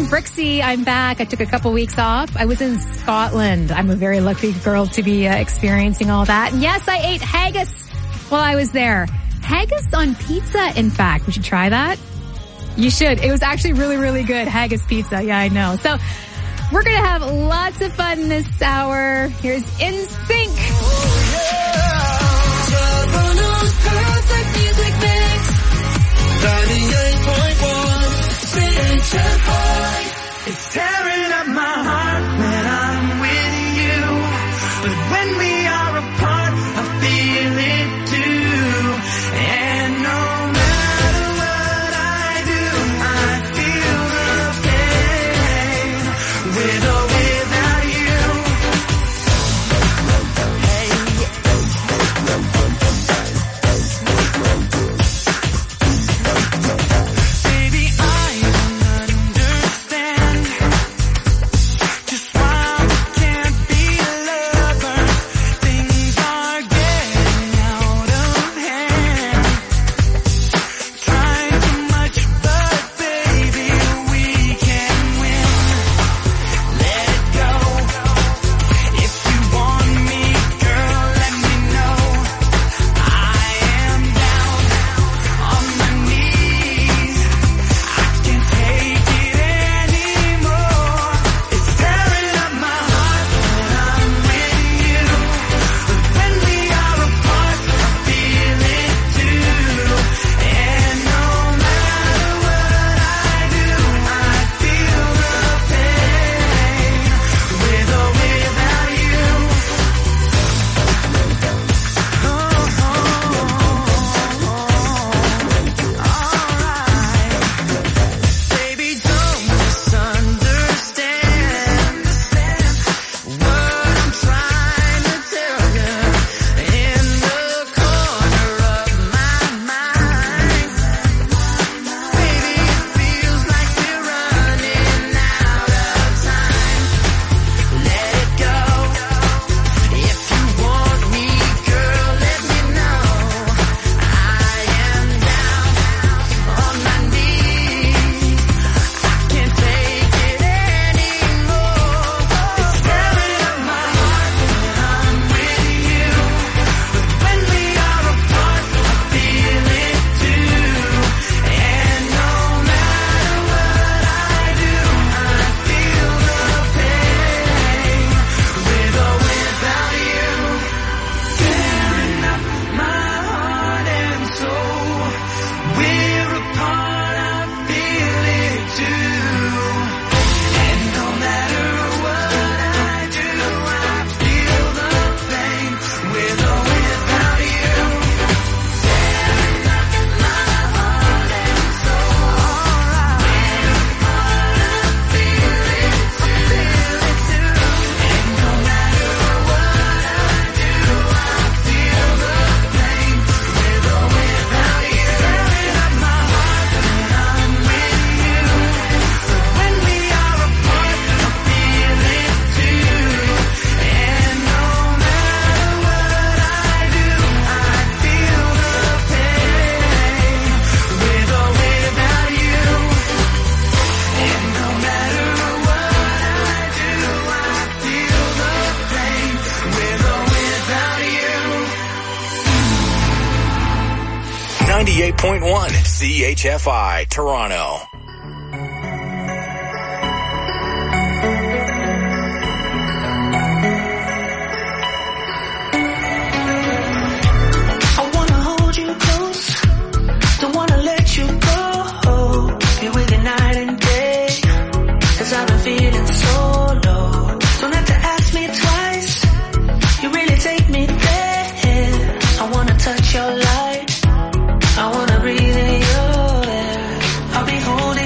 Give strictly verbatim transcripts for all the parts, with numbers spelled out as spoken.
Brixie. I'm back. I took a couple weeks off. I was in Scotland. I'm a very lucky girl to be uh, experiencing all that. And yes, I ate haggis while I was there. Haggis on pizza, in fact. We should try that. You should. It was actually really, really good. Haggis pizza. Yeah, I know. So we're going to have lots of fun this hour. Here's N Sync. ninety-eight point one C H F I. It's tearing up my heart when I'm with you, but when we are apart, I feel it too. And no matter what I do, I feel the pain with or without you. Hey. Baby, I don't understand just why we can't be lovers. Things are getting out of hand. Trying too much, but baby, we can win. Let it go. If you want me, girl, let me know. I am down on my knees. I can't take it anymore. It's tearing up my heart when I'm with you, but when we are apart, I feel it too. And no matter what I do, I feel the pain with or without you. Oh, alright. Baby, don't misunderstand what I'm trying to tell you. In the corner of my mind, baby, it feels like we're running out of time. Let it go. If you want me, girl, let me know. I am down on my knees. I can't take it anymore. It's tearing up my heart when I'm with you, but when we are apart, I feel it too. And no matter what I do, I feel the pain with or without you. Tearing up my heart and soul. We're apart, I feel it too. And no matter what I do, I feel the pain with or without you. Tearing up my heart and soul. We're apart, I feel it too. And no matter what I do, I feel the pain with or without you. Tearing up my heart when I'm with you, but when we are apart, I feel it too. And no matter what I do, I feel the pain with or without you. And no matter what I do, I feel the pain with or without you. ninety-eight point one C H F I, Toronto. I wanna hold you close, don't wanna let you go. Be with you night and day, 'cause I've been feeling so low. Don't have to ask me twice, you really take me there. I wanna touch your light, I wanna breathe in your air. I'll be holding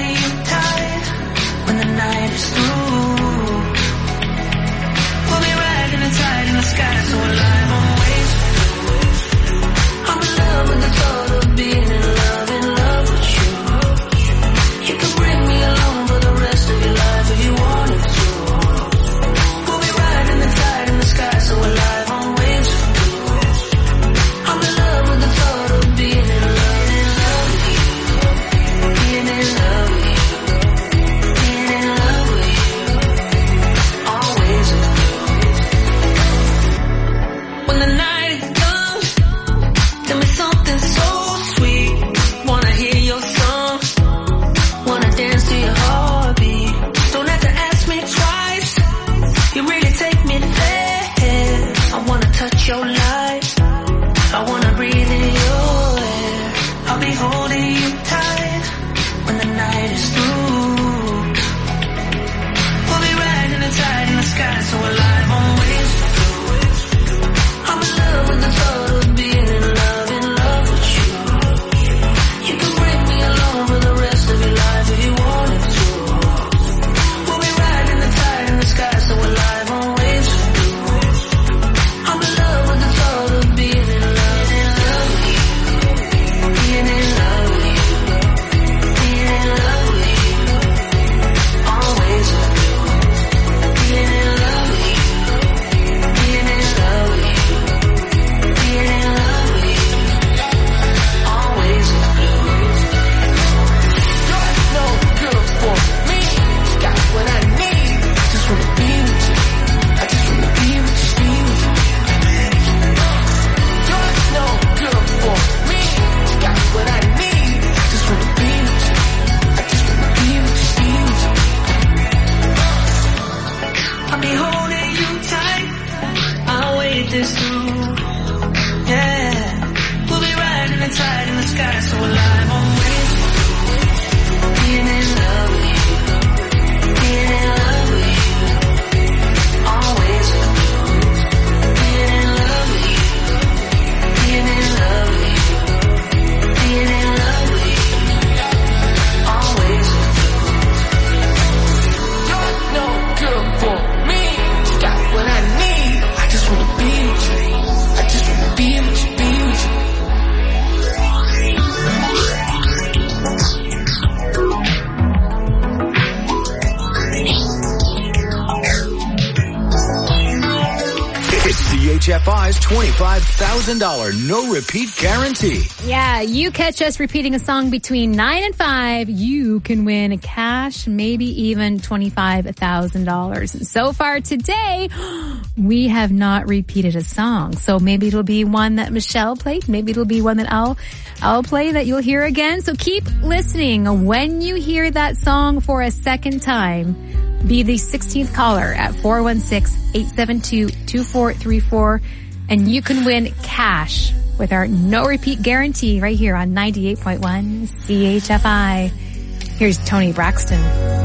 H F I's twenty-five thousand dollars no repeat guarantee. Yeah, you catch us repeating a song between nine and five, you can win cash, maybe even twenty-five thousand dollars. And so far today, we have not repeated a song. So maybe it'll be one that Michelle played. Maybe it'll be one that I'll, I'll play that you'll hear again. So keep listening. When you hear that song for a second time, be the sixteenth caller at four one six, eight seven two, two four three four, and you can win cash with our no repeat guarantee right here on ninety-eight point one C H F I. Here's Tony Braxton.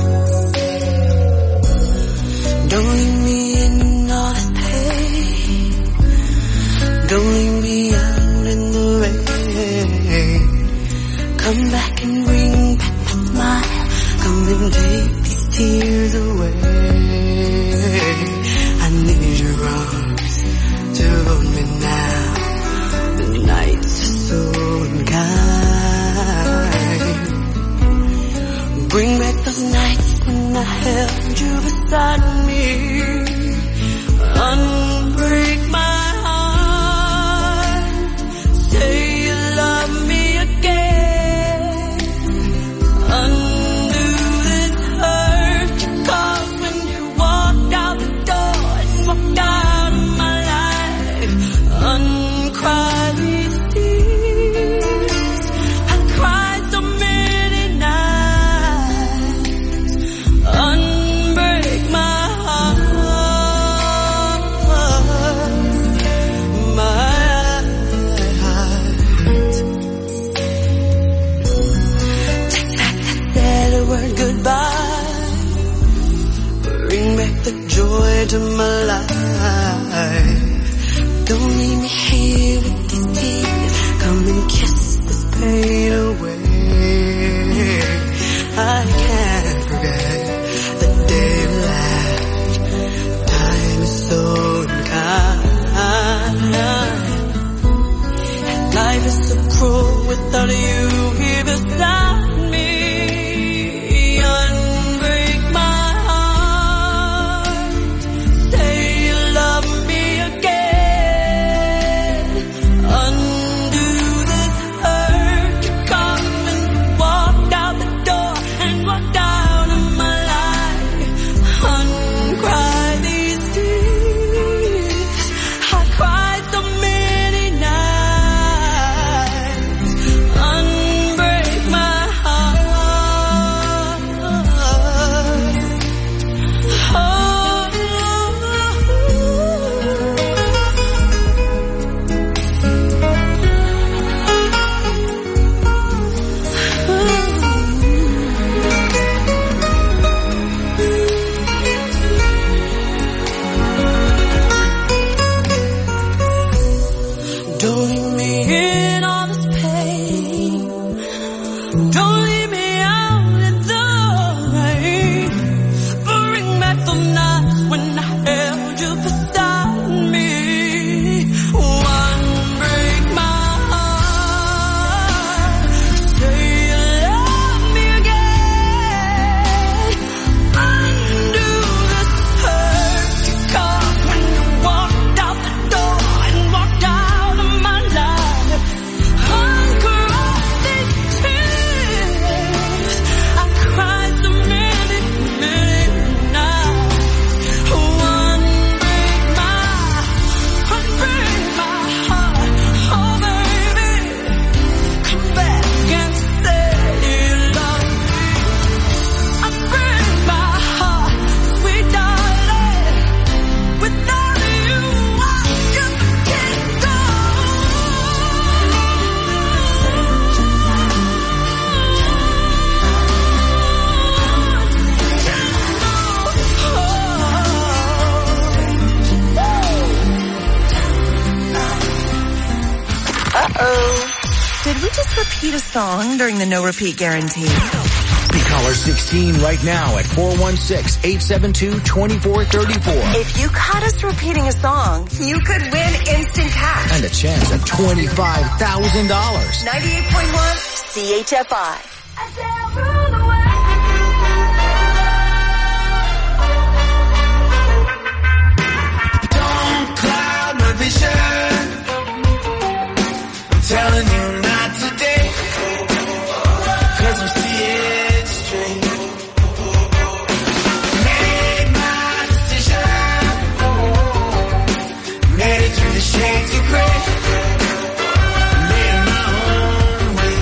Don't leave me in all this pain. Don't leave me out in the rain. Come back and bring back my smile. Come and take these tears away. I need your arms to hold me now. The nights are so unkind. Bring back those nights when I held you beside me. Unbreak my heart. Say you love me again. Undo this hurt you caused when you walked out the door and walked out of my life. Uncry these tears. I cried so many nights. Unbreak my heart. My heart. Take back that sad word goodbye. Bring back the joy to my life. Don't leave me here with these tears. Come and kiss this pain away. I can't forget the day we laughed. Time is so unkind. Life is so cruel without you here beside me. Unbreak my heart. Say you love me again. Undo this hurt you caused when you walked out the door and walked out of my life. Uncry these tears. I cried so many nights. Unbreak my heart. Don't leave me in all this pain. Don't leave me out in the rain. Bring back the nights when I held you beside me. One break my heart. Say you love me again. Undo this hurt you caused when you walked out the door and walked out of my life. Uncry these tears. I cried so many, many nights. One break my, one break my heart. Oh baby, come back and say you love me. Unbreak my heart, sweet darling. Without you, I just can't go. Uh-oh. Did we just repeat a song during the no repeat guarantee? Be caller sixteen right now at four one six, eight seven two, two four three four. If you caught us repeating a song, you could win instant cash. And a chance at twenty-five thousand dollars. ninety-eight point one C H F I. I sail through the world. Don't cloud my vision. solution. I'm telling you not today, 'cause I'm seeing straight. Made my decision, made it through the shades of gray, made it my own way.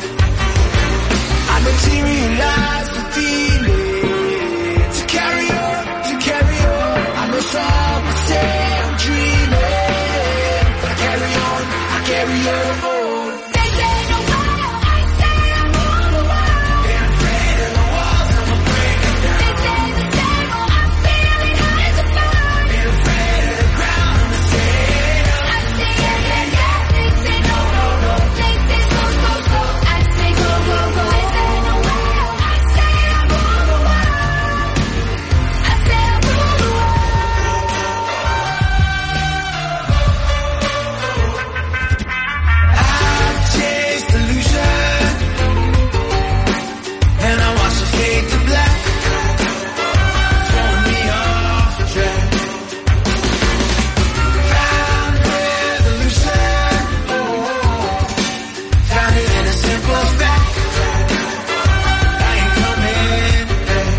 I materialized the feeling to carry on, to carry on. I know some will say I'm dreaming, but I carry on, I carry on. They say no more, I say I'm on the wall. They're afraid of the walls, I'ma break them down. They say the same, oh, I'm feeling high as a fire. They're afraid of the ground, I'ma stay up. I say yeah, yeah, yeah. They say no, no, no. They say so, so, so. I say go, go, go. They say no more, I say I'm on the wall. I say I'm on the wall. I've chased illusion, and I watched it fade to black, throwing me off track. Found resolution, found it in a simple fact. I ain't coming back.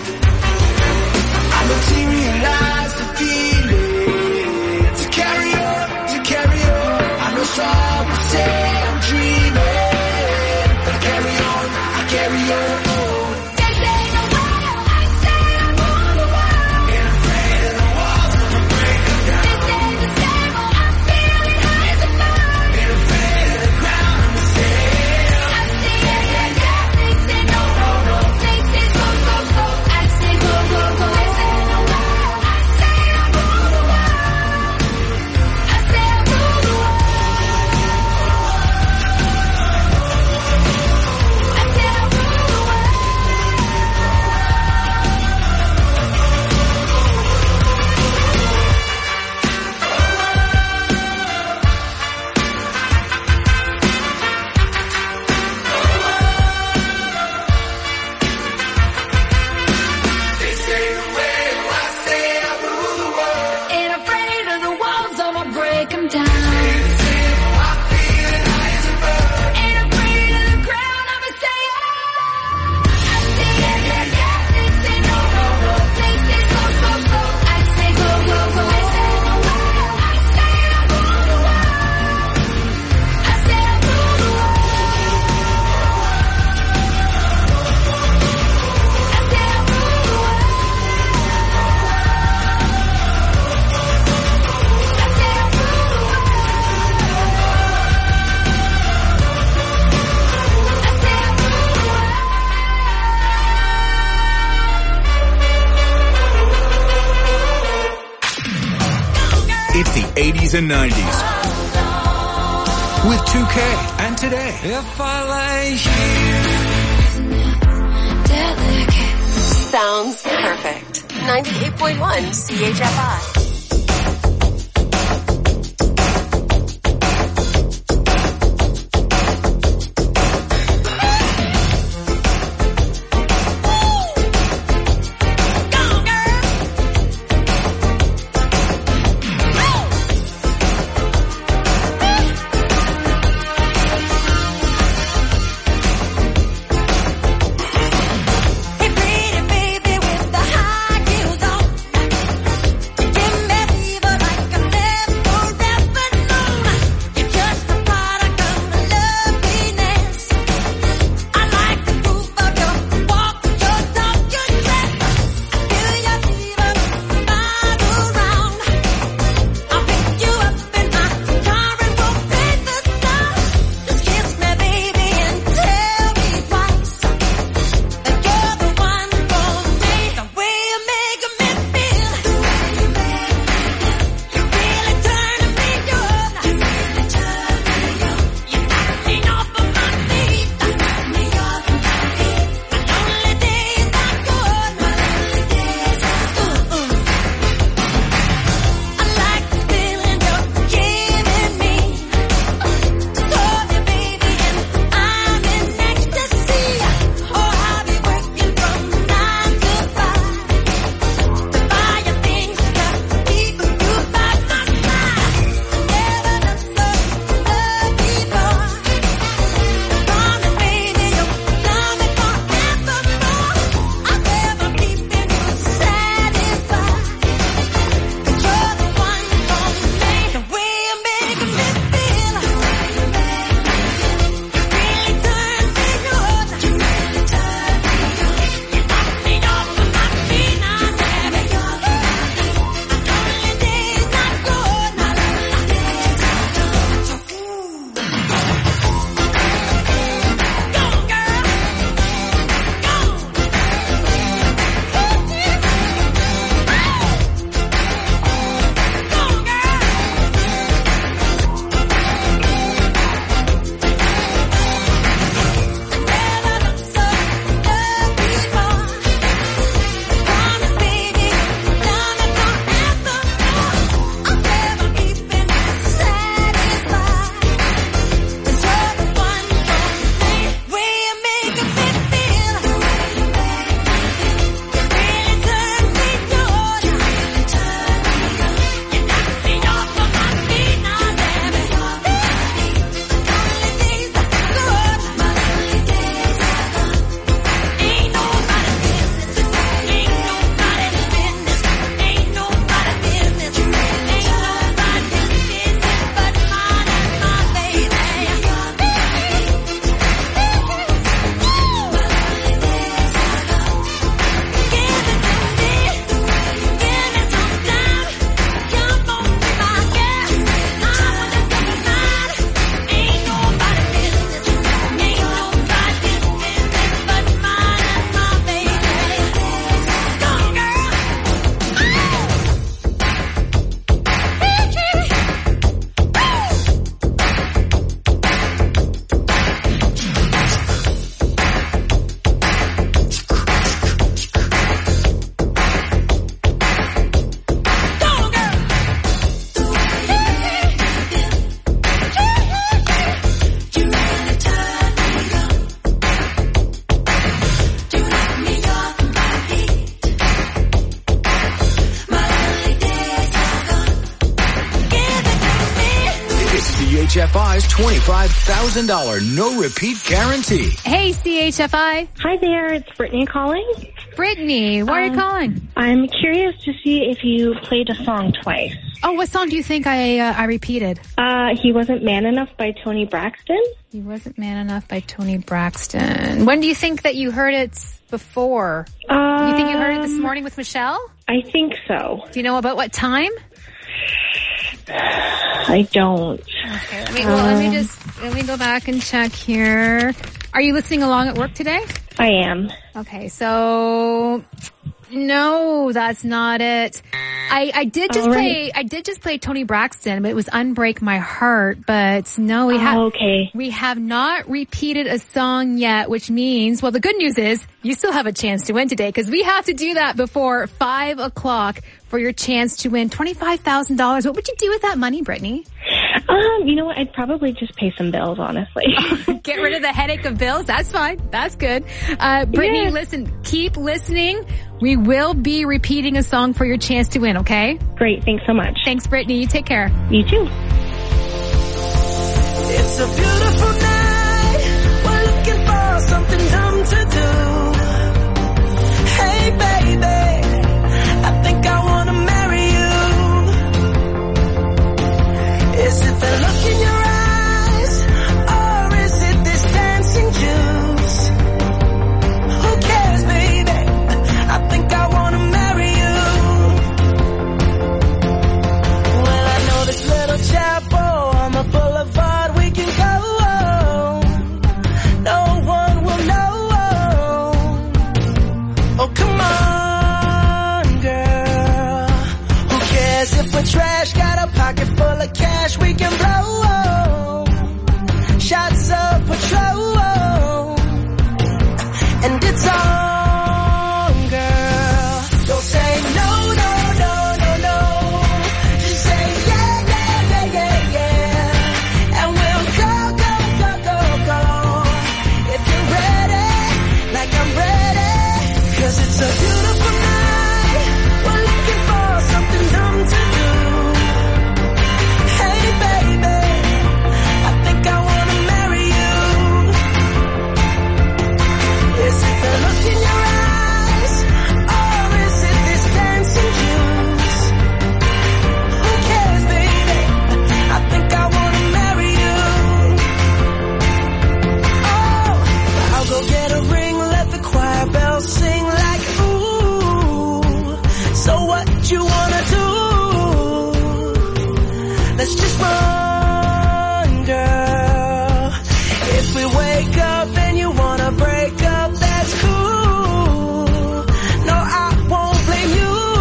I materialized the feeling to carry on, to carry on. I know some will say I'm dreaming, but I carry on, I carry on. They say no more, I say I'm on the wall. Ain't afraid of the walls, I'ma break them down. They say the same, oh, I'm feeling high as a fire. Ain't afraid of the ground, I'ma stay up. I say yeah, yeah, yeah. They say no, no, no. They say so, so, so. I say go, go, go. They say no more, I say I'm on the wall. I say I'm on the wall. I say I'm on the wall. They say the way I say I rule the world. Ain't afraid of the walls, I'ma break 'em down. I feel it high as a bird. Ain't afraid of the ground, I'ma stay up. I say yeah, yeah, yeah. They say no, no, no. They say so, so, so. I say go, go, go. They say no more, I say I'm on the wall. I say I'm on the wall. I say I'm on the wall. I say I'm on the wall. It's the eighties and nineties with two K and Today. If I lay here, Delicate. Sounds perfect. ninety-eight point one C H F I. Hey, pretty baby with the high heels on. H F I's twenty-five thousand dollars no-repeat guarantee. Hey, C H F I. Hi there, it's Brittany calling. Brittany, why are you Um, calling? I'm curious to see if you played a song twice. Oh, what song do you think I uh, I repeated? Uh, He Wasn't Man Enough by Tony Braxton. He Wasn't Man Enough by Tony Braxton. When do you think that you heard it before? Um, You think you heard it this morning with Michelle? I think so. Do you know about what time? I don't. Okay, let me, well, let me just, let me go back and check here. Are you listening along at work today? I am. Okay, so no, that's not it. I, I did just All play, right. I did just play Tony Braxton, but it was Unbreak My Heart, but no, we have, Oh, okay. we have not repeated a song yet, which means, well, the good news is you still have a chance to win today because we have to do that before five o'clock for your chance to win twenty-five thousand dollars. What would you do with that money, Brittany? Um, you know what? I'd probably just pay some bills, honestly. Get rid of the headache of bills. That's fine. That's good. Uh, Brittany, Yeah. listen, keep listening. We will be repeating a song for your chance to win, okay? Great, thanks so much. Thanks, Brittany. You take care. You too. It's a beautiful night. We're looking for something dumb to do. Hey, baby, I think I wanna marry you. Is it the look in your eyes, or is it this dancing juice? Who cares, baby? I think I wanna marry you. Well, I know this little chapel on the boulevard we can go. No one will know. Oh, come on, girl. Who cares if we're trash? Got a pocket full of cash we can blow. Shots of Patrol. And it's on, girl. Don't say no, no, no, no, no. Just say yeah, yeah, yeah, yeah, yeah. And we'll go, go, go, go, go. If you're ready, like I'm ready. Cause it's a beautiful night. We're looking for something dumb to do. Hey, baby, I think I wanna marry you. Is it the look in your eyes, or is it this dancing juice? Who cares, baby? I think I wanna marry you. Oh, I'll go get a ring, let the choir bells sing like ooh. So what you wanna do? Let's just run, girl. If we wake up and you wanna break up, that's cool. No, I won't blame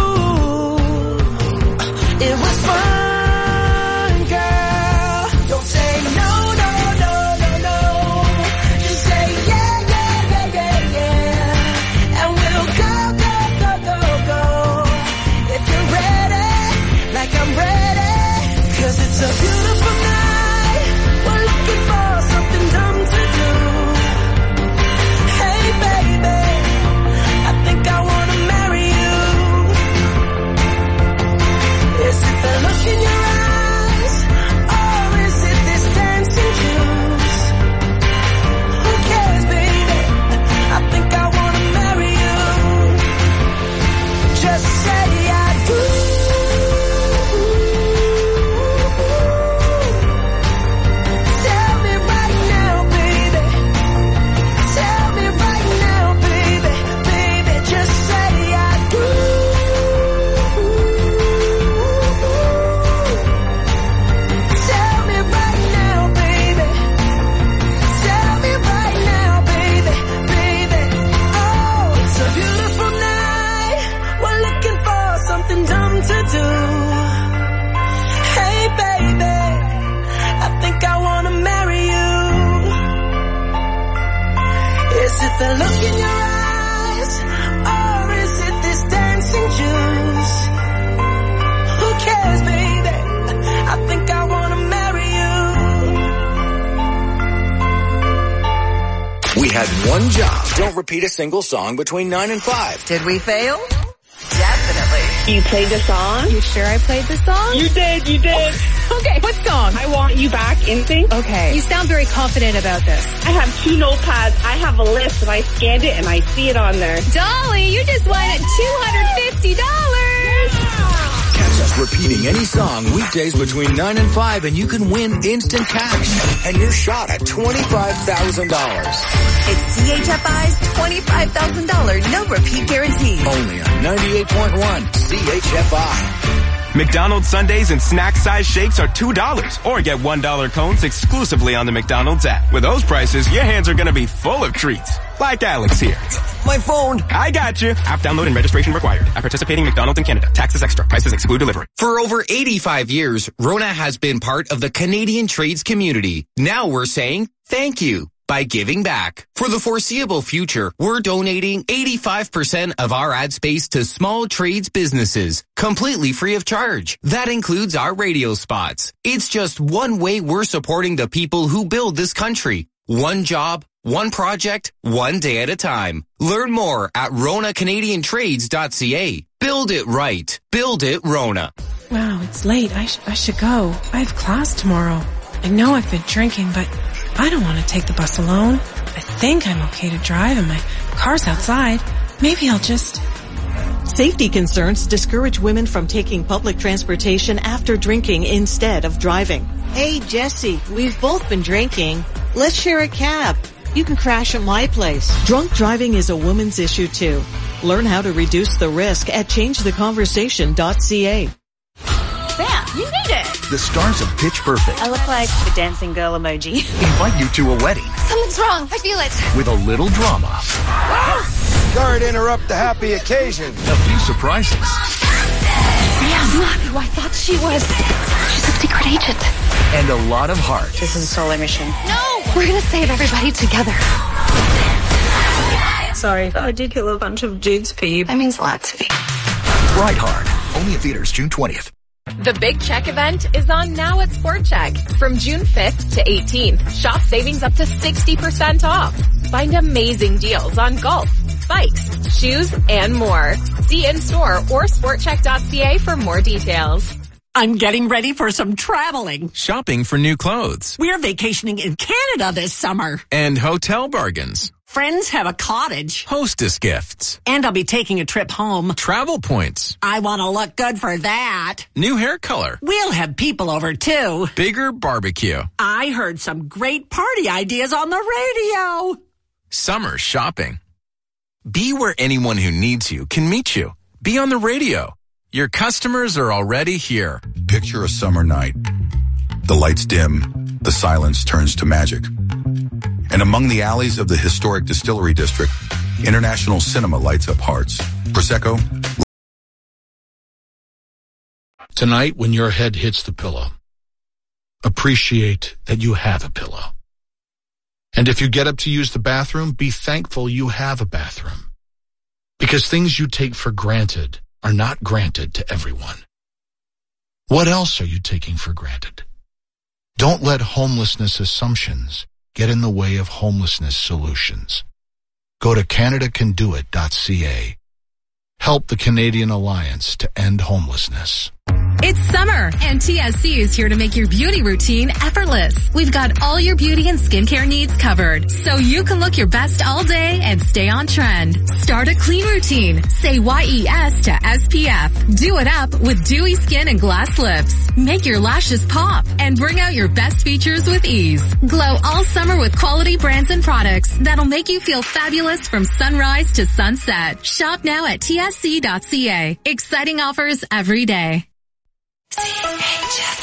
you. It was fun, girl. Don't say no, no, no, no, no. Just say yeah, yeah, yeah, yeah, yeah. And we'll go, go, go, go, go. If you're ready, like I'm ready. Cause it's a beautiful night. We're looking for something dumb to do. Hey, baby, I think I wanna marry you. Is it the look in your eyes, or is it this dancing juice? Who cares, baby? I think I wanna marry you. Just say I do. Tell me right now, baby. Tell me right now, baby. Baby, just say I do. Tell me right now, baby. Tell me right now, baby. Baby, oh, it's a beautiful night. We're looking for something dumb to do. Hey, baby, I think I wanna marry you. Is it the look in your eyes, or is it this dancing juice? Who cares, baby? I think I wanna marry you. We had one job. Don't repeat a single song between nine and five. Did we fail? Jack Definitely. You played the song? You sure I played the song? You did, you did. Okay, what song? I Want You Back Instinct. Okay. You sound very confident about this. I have two notepads. I have a list and I scanned it and I see it on there. Dolly, you just won two hundred fifty dollars. Catch us repeating any song weekdays between nine and five and you can win instant cash and your shot at twenty-five thousand dollars. It's C H F I's twenty-five thousand dollars no repeat guarantee. Only on ninety-eight point one C H F I. McDonald's Sundaes and snack size shakes are two dollars or get one dollar cones exclusively on the McDonald's app. With those prices, your hands are going to be full of treats. Like Alex here. My phone. I got you. App download and registration required. At participating McDonald's in Canada. Taxes extra. Prices exclude delivery. For over eighty-five years, Rona has been part of the Canadian trades community. Now we're saying thank you by giving back. For the foreseeable future, we're donating eighty-five percent of our ad space to small trades businesses, completely free of charge. That includes our radio spots. It's just one way we're supporting the people who build this country. One job, one project, one day at a time. Learn more at rona canadian trades dot c a. Build it right. Build it Rona. Wow, it's late. I, sh- I should go. I have class tomorrow. I know I've been drinking, but I don't want to take the bus alone. I think I'm okay to drive and my car's outside. Maybe I'll just... Safety concerns discourage women from taking public transportation after drinking instead of driving. Hey, Jesse, we've both been drinking. Let's share a cab. You can crash at my place. Drunk driving is a woman's issue too. Learn how to reduce the risk at change the conversation dot c a. Sam, you made it. The stars of Pitch Perfect I look like the dancing girl emoji. invite you to a wedding Something's wrong. I feel it. with a little drama, Sorry to interrupt the happy occasion. a few surprises, Sam, not who I thought she was. She's a secret agent. and a lot of heart. This is a solar mission. No! We're gonna save everybody together. Sorry, I did kill a bunch of dudes for you. That means a lot to me. Ride Hard. Only in theaters June twentieth. The Big Check event is on now at Sport Check. From June fifth to eighteenth, shop savings up to sixty percent off. Find amazing deals on golf, bikes, shoes, and more. See in-store or sport check dot c a for more details. I'm getting ready for some traveling. Shopping for new clothes. We're vacationing in Canada this summer. And hotel bargains. Friends have a cottage. Hostess gifts. And I'll be taking a trip home. Travel points. I want to look good for that. New hair color. We'll have people over too. Bigger barbecue. I heard some great party ideas on the radio. Summer shopping. Be where anyone who needs you can meet you. Be on the radio. Your customers are already here. Picture a summer night. The lights dim. The silence turns to magic. And among the alleys of the historic Distillery District, International Cinema lights up hearts. Prosecco. Tonight, when your head hits the pillow, appreciate that you have a pillow. And if you get up to use the bathroom, be thankful you have a bathroom. Because things you take for granted are not granted to everyone. What else are you taking for granted? Don't let homelessness assumptions get in the way of homelessness solutions. Go to canada can do it dot c a. Help the Canadian Alliance to end homelessness. It's summer, and T S C is here to make your beauty routine effortless. We've got all your beauty and skincare needs covered, so you can look your best all day and stay on trend. Start a clean routine. Say Y E S to S P F. Do it up with dewy skin and glass lips. Make your lashes pop and bring out your best features with ease. Glow all summer with quality brands and products that'll make you feel fabulous from sunrise to sunset. Shop now at T S C dot c a. Exciting offers every day. C H F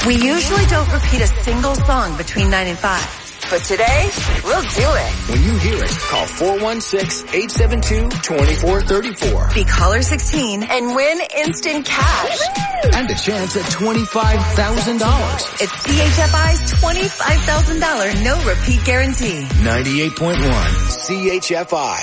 We usually don't repeat a single song between nine and five. But today, we'll do it. When you hear it, call four one six, eight seven two, two four three four. Be caller sixteen and win instant cash. And a chance at twenty-five thousand dollars. It's C H F I's twenty-five thousand dollars no repeat guarantee. ninety-eight point one C H F I.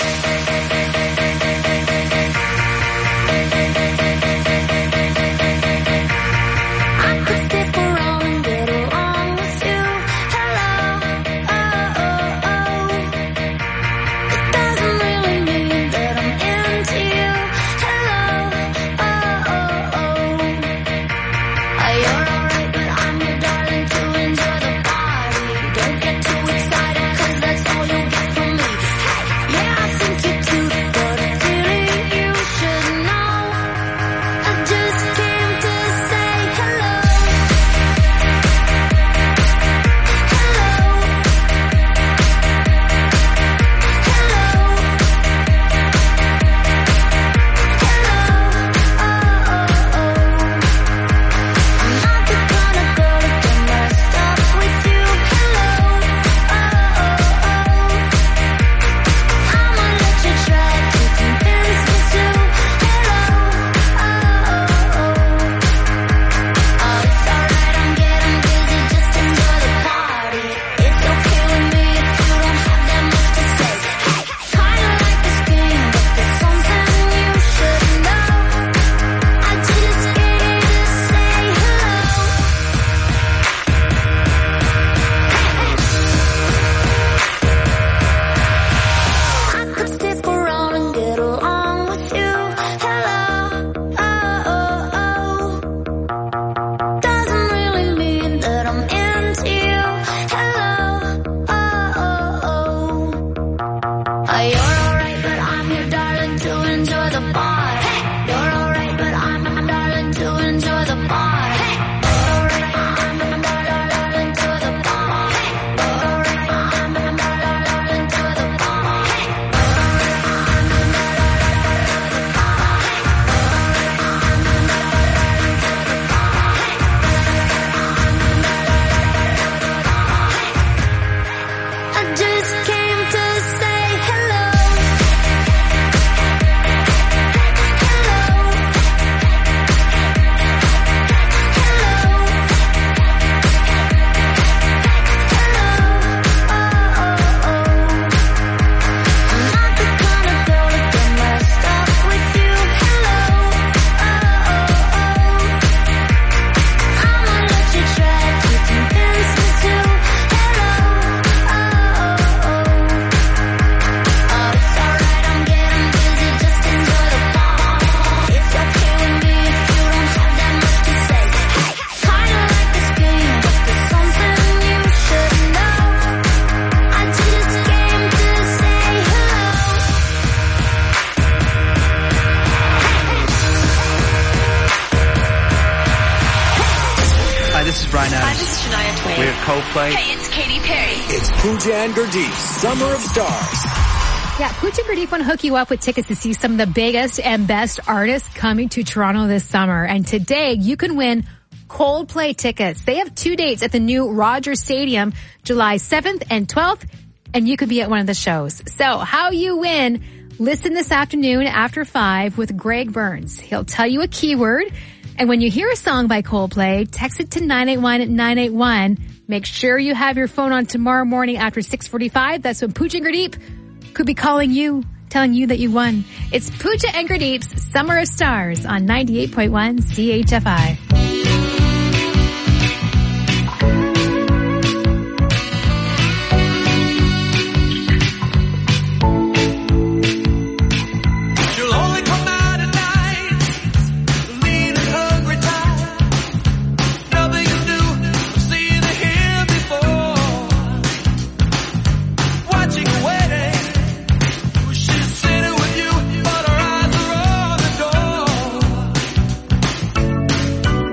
Coldplay. Hey, it's Katy Perry. It's Pooja and Gurdeep's Summer of Stars. Yeah, Pooja and Gurdeep want to hook you up with tickets to see some of the biggest and best artists coming to Toronto this summer. And today you can win Coldplay tickets. They have two dates at the new Rogers Stadium, July seventh and twelfth, and you could be at one of the shows. So how you win, listen this afternoon after five with Greg Burns. He'll tell you a keyword, and when you hear a song by Coldplay, text it to nine eight one nine eight one. Make sure you have your phone on tomorrow morning after six forty-five. That's when Pooja and Gurdeep could be calling you, telling you that you won. It's Pooja and Gurdeep's Summer of Stars on ninety-eight point one C H F I. She's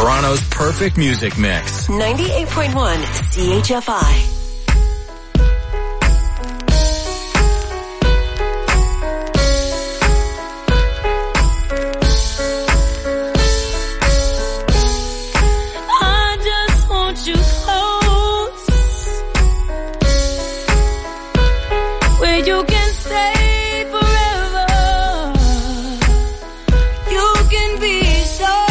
Toronto's perfect music mix. ninety-eight point one C H F I. I just want you close, where you can stay forever. You can be sure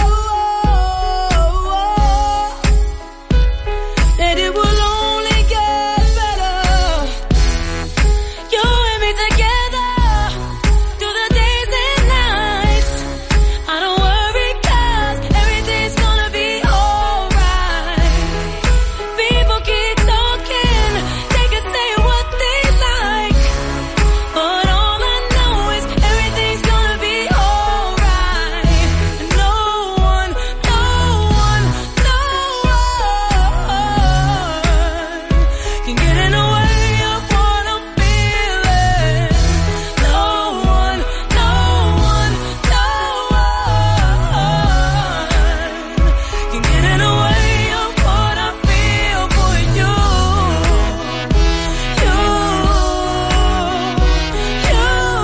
that it will only get better. You and me together through the days and nights. I don't worry 'cause everything's gonna be alright. People keep talking, they can say what they like, but all I know is everything's gonna be alright. And no one, no one, no one can get in the way of what I'm feeling. No one, no one, no one can get in the way of what I feel for you. You, you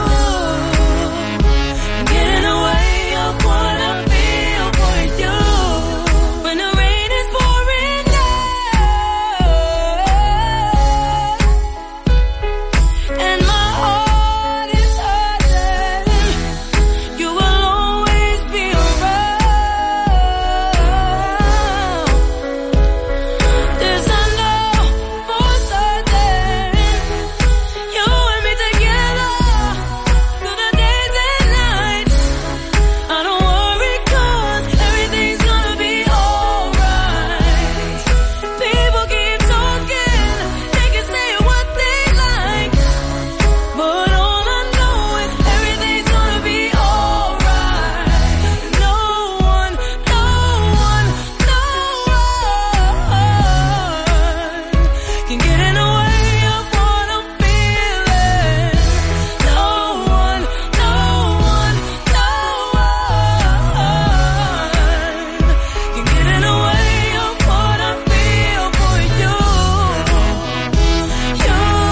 get in the way of what I feel for you. When the rain is pouring down and my heart is hurting, you will always be around. This I know for certain. You and me together through the days and nights. I don't worry 'cause everything's gonna be alright. People keep talking, they can say what they like, but all I know is everything's gonna be alright. No one, no one, no one can get in the way of what I'm feeling. No one, no one, no one can get in the way of what I feel for you. You,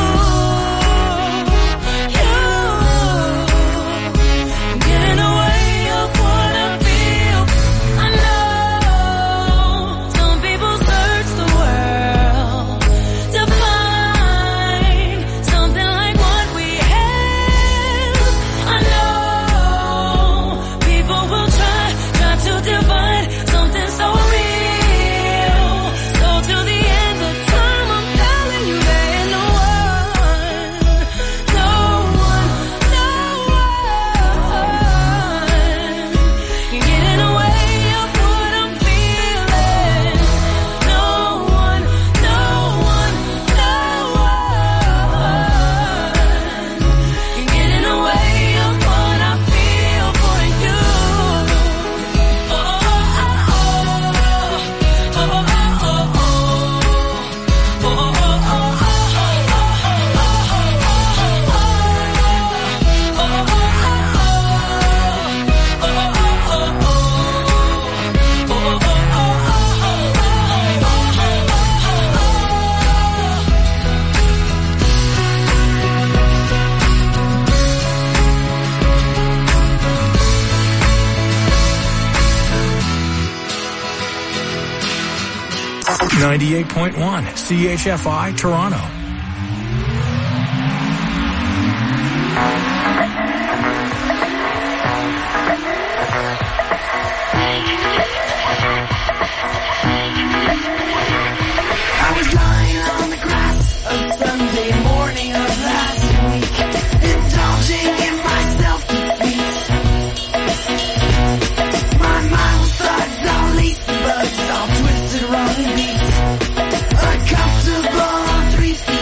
you get in the way of what I feel. I know some people search the world to find something like what we have. I know people will try, try to divide something so real. So till the end of time, I'm telling you there ain't no one, no one, no one can get in the way of what I'm feeling. No one, no one, no one can get in the way of what I feel for you. Oh, oh, oh, oh, oh, oh, oh, oh, ninety-eight point one C H F I Toronto. I was lying on the grass a Sunday morning of last week, indulging in my self-defeat. My mind was thugged on lace bugs, all twisted, wrong and beat. Uncomfortable on three feet.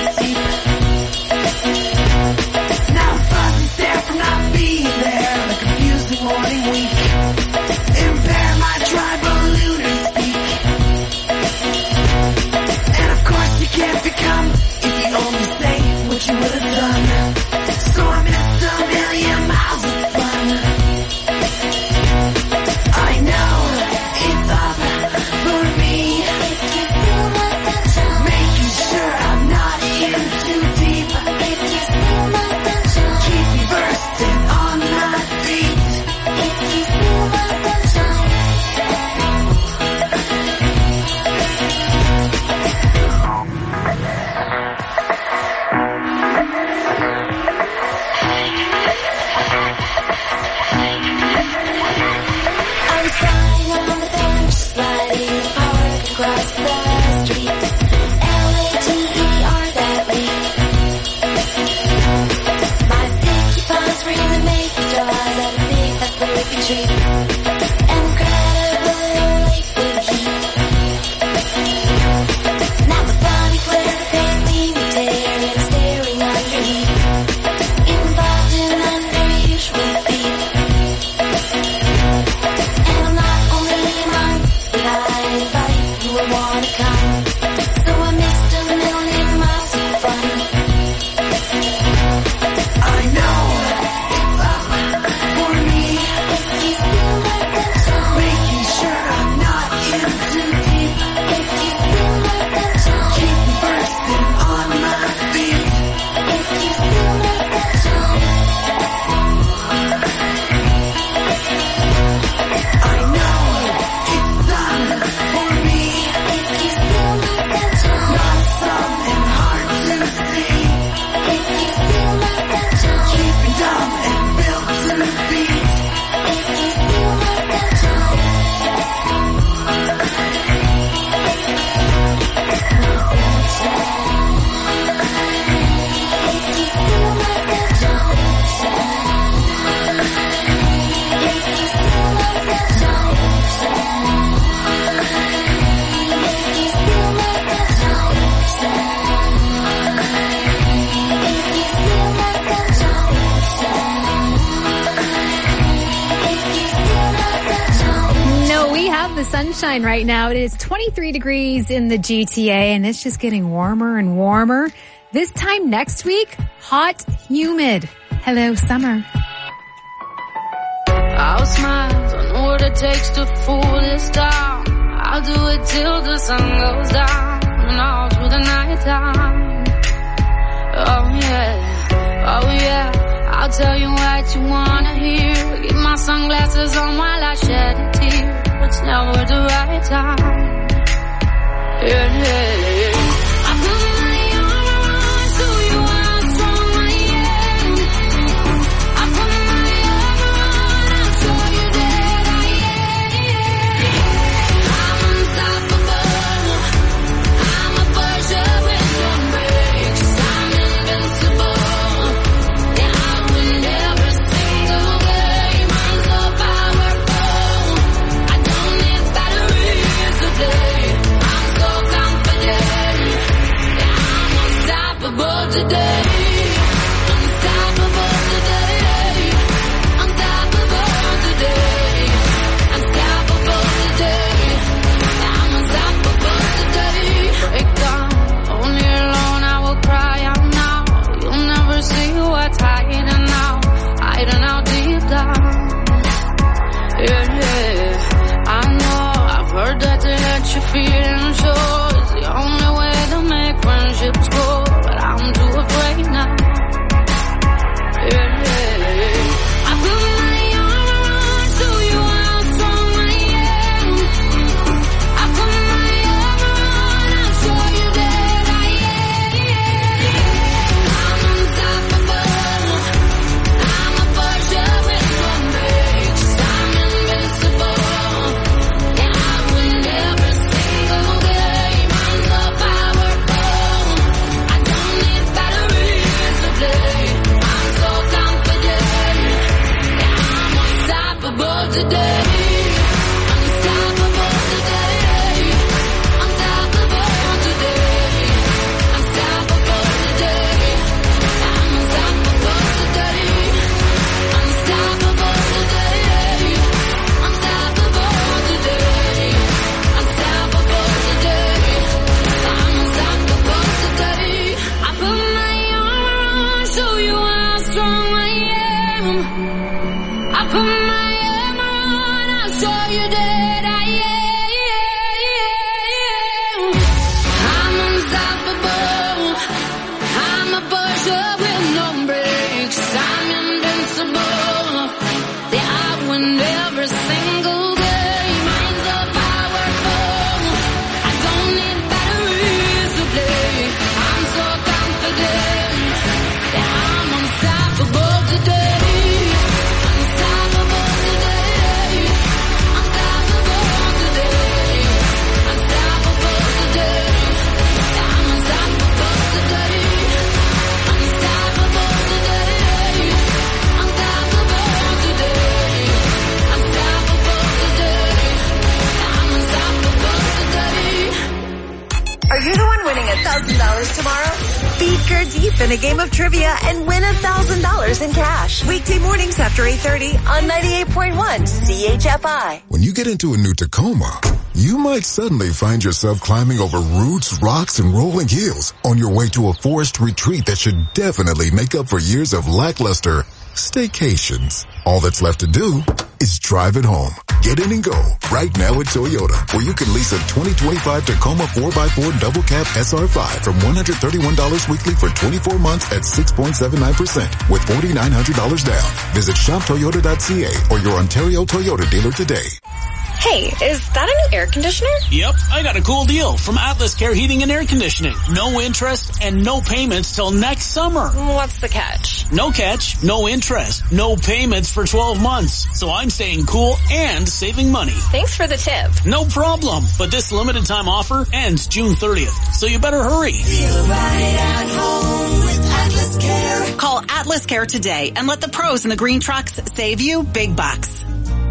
sunshine right now. It is twenty-three degrees in the G T A, and it's just getting warmer and warmer. This time next week, hot, humid. Hello, summer. I'll smile, don't know what it takes to fool this town. I'll do it till the sun goes down and all through the night time. Oh yeah, oh yeah, I'll tell you what you wanna hear. Keep my sunglasses on while I shed a tear. It's never the right time. Yeah, yeah, yeah. I put my arm around, show you how strong I am. I put my arm around, I'll show you that I am. I'm unstoppable. I'm a Porsche with no brakes. I'm invincible. Yeah, I win every single game. I'm so powerful. I don't need batteries to play. I'm so confident. Yeah, I'm unstoppable today. Unstoppable today. Unstoppable today. Unstoppable today. I'm unstoppable today. Break down, only alone I will cry out now. You'll never see what's hiding now, hiding out deep down. Yeah, yeah, I know, I've heard that to let you feel and show is the only way to make friendships grow, but I'm too afraid now. Yeah, yeah, I put my arm around, show you how strong I am. I put my arm around, I'll show you that I am. I'm unstoppable. I'm a Porsche with no brakes. I'm invincible. Yeah, I win every single game. I'm so powerful. I don't need batteries to play. I'm so confident. Yeah, I'm unstoppable today. Unstoppable today. Unstoppable today. Unstoppable today. I'm unstoppable today. Unstoppable today. Unstoppable today. Unstoppable today. I'm unstoppable today. I put my arm around, show you how strong I am. I put my arm around, I'll show you that I am. I'm unstoppable. I'm a Porsche with no brakes. I'm invincible. Yeah, I win every single game. I'm so powerful. I don't need batteries to play. I'm so confident. Yeah, I'm unstoppable today. Unstoppable today. Unstoppable today. Unstoppable today. Yeah, I'm unstoppable today. Unstoppable today. Unstoppable today. Unstoppable today. I'm unstoppable today. Are you the one winning one thousand dollars tomorrow? Beat Gurdeep in a game of trivia and win one thousand dollars in cash. Weekday mornings after eight thirty on ninety-eight point one C H F I. When you get into a new Tacoma, you might suddenly find yourself climbing over roots, rocks, and rolling hills on your way to a forest retreat that should definitely make up for years of lackluster staycations. All that's left to do is drive it home. Get in and go right now at Toyota, where you can lease a twenty twenty-five Tacoma four by four Double Cab S R five from one hundred thirty-one dollars weekly for twenty-four months at six point seven nine percent with four thousand nine hundred dollars down. Visit shop toyota dot c a or your Ontario Toyota dealer today. Hey, is that a new air conditioner? Yep, I got a cool deal from Atlas Care Heating and Air Conditioning. No interest and no payments till next summer. What's the catch? No catch, no interest, no payments for twelve months. So I'm staying cool and saving money. Thanks for the tip. No problem. But this limited time offer ends June thirtieth. So you better hurry. Feel right at home with Atlas Care. Call Atlas Care today and let the pros in the green trucks save you big bucks.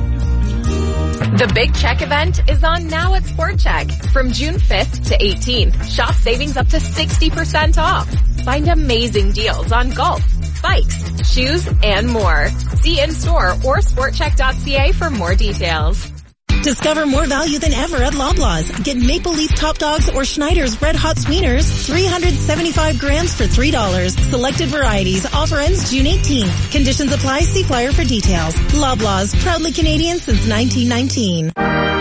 The Big Check event is on now at Sport Check. From June fifth to eighteenth, shop savings up to sixty percent off. Find amazing deals on golf, bikes, shoes, and more. See in-store or sport check dot c a for more details. Discover more value than ever at Loblaws. Get Maple Leaf Top Dogs or Schneider's Red Hot Sweeners, three hundred seventy-five grams for three dollars. Selected varieties. Offer ends June eighteenth. Conditions apply. See flyer for details. Loblaws, proudly Canadian since nineteen nineteen.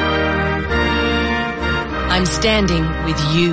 I'm standing with you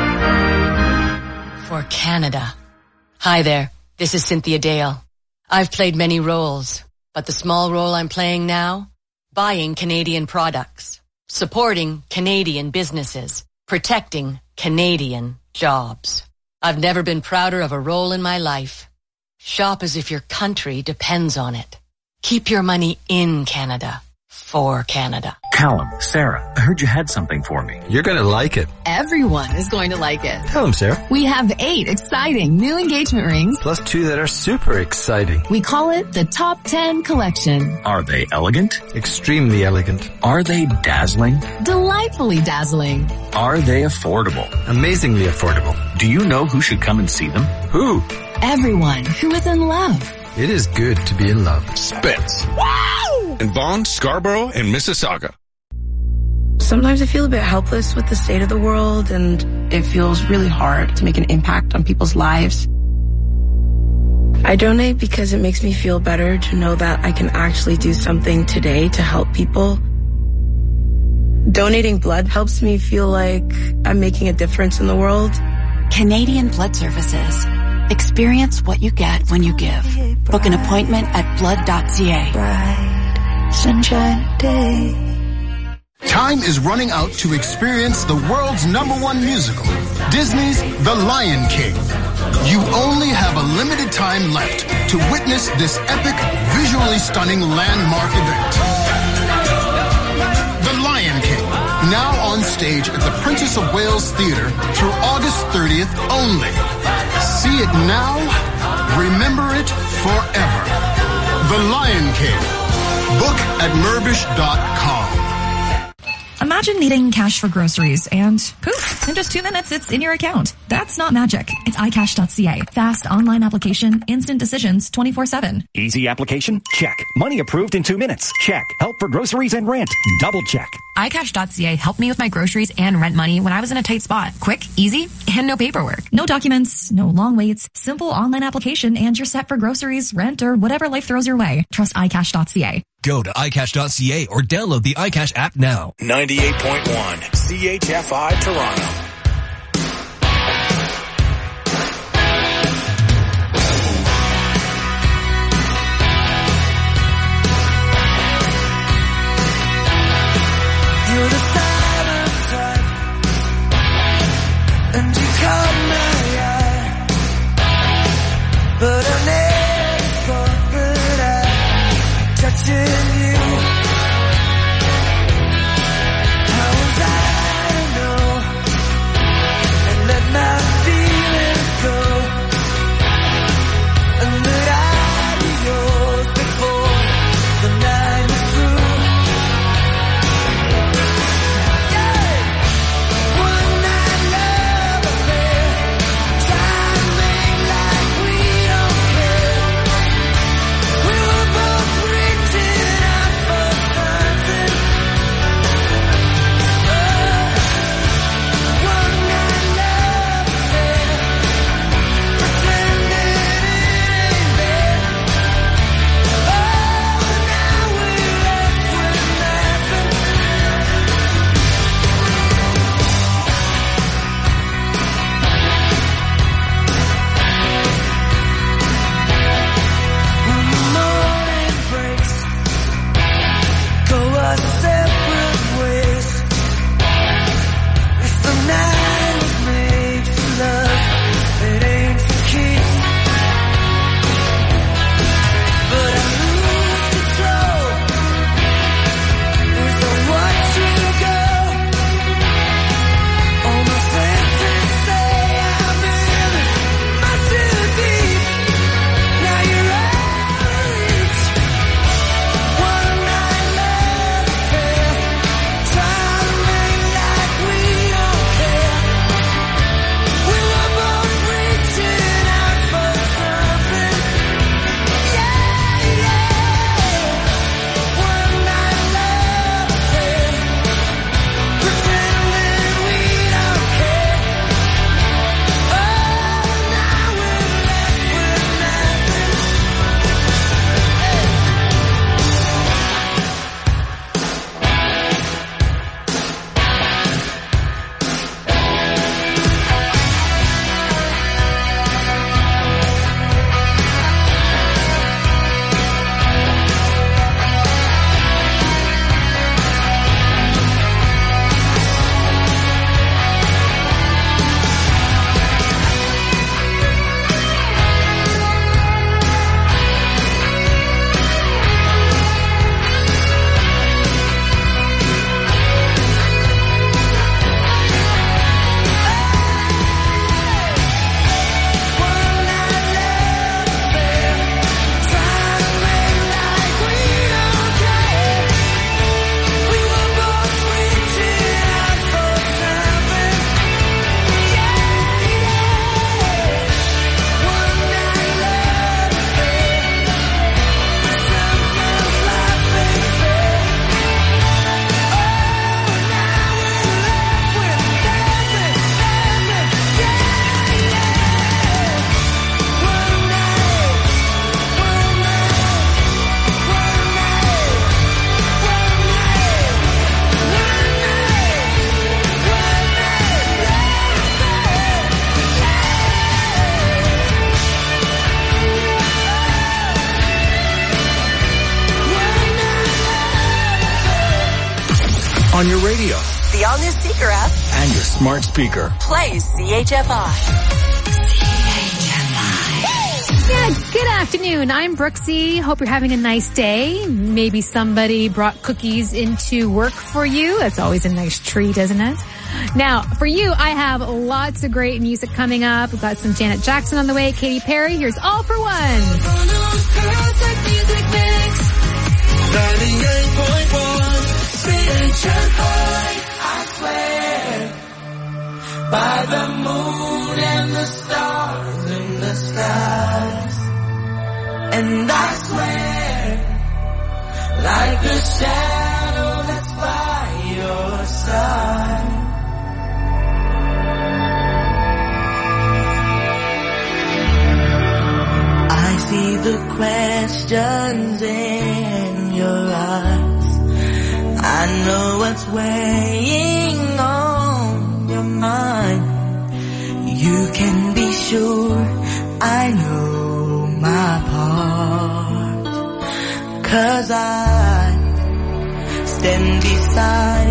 for Canada. Hi there, this is Cynthia Dale. I've played many roles, but the small role I'm playing now, buying Canadian products, supporting Canadian businesses, protecting Canadian jobs. I've never been prouder of a role in my life. Shop as if your country depends on it. Keep your money in Canada, for Canada. Callum, Sarah, I heard you had something for me. You're gonna like it. Everyone is going to like it. Tell them, Sarah. We have eight exciting new engagement rings. Plus two that are super exciting. We call it the Top ten Collection. Are they elegant? Extremely elegant. Are they dazzling? Delightfully dazzling. Are they affordable? Amazingly affordable. Do you know who should come and see them? Who? Everyone who is in love. It is good to be in love. Spence. Wow! In Vaughan, Scarborough, and Mississauga. Sometimes I feel a bit helpless with the state of the world, and it feels really hard to make an impact on people's lives. I donate because it makes me feel better to know that I can actually do something today to help people. Donating blood helps me feel like I'm making a difference in the world. Canadian Blood Services. Experience what you get when you give. Book an appointment at blood dot c a. Bright sunshine day. Time is running out to experience the world's number one musical, Disney's The Lion King. You only have a limited time left to witness this epic, visually stunning landmark event. The Lion King, now on stage at the Princess of Wales Theatre through August thirtieth only. See it now, remember it forever. The Lion King. Book at Mirvish dot com. Imagine needing cash for groceries and poof, in just two minutes it's in your account. That's not magic. It's i cash dot c a. Fast online application, instant decisions twenty-four seven. Easy application? Check. Money approved in two minutes? Check. Help for groceries and rent? Double check. i cash dot c a helped me with my groceries and rent money when I was in a tight spot. Quick, easy, and no paperwork. No documents, no long waits, simple online application, and you're set for groceries, rent, or whatever life throws your way. Trust i cash dot c a. Go to i cash dot c a or download the iCash app now. ninety-eight point one C H F I Toronto. You're the silent type, and you caught my eye, but I never thought that I'd touching you. How was I to know on your radio, the all-new Seeker app, and your smart speaker. Play C H F I. Yeah, good afternoon. I'm Brooksy. Hope you're having a nice day. Maybe somebody brought cookies into work for you. That's always a nice treat, isn't it? Now, for you, I have lots of great music coming up. We've got some Janet Jackson on the way, Katy Perry. Here's All for One. ninety-eight point one C H F I, I swear, by the moon and the stars in the skies, and I swear, like a shadow that's by your side. I see the questions in your eyes. I know what's weighing on your mind. You can be sure I know my part, 'cause I stand beside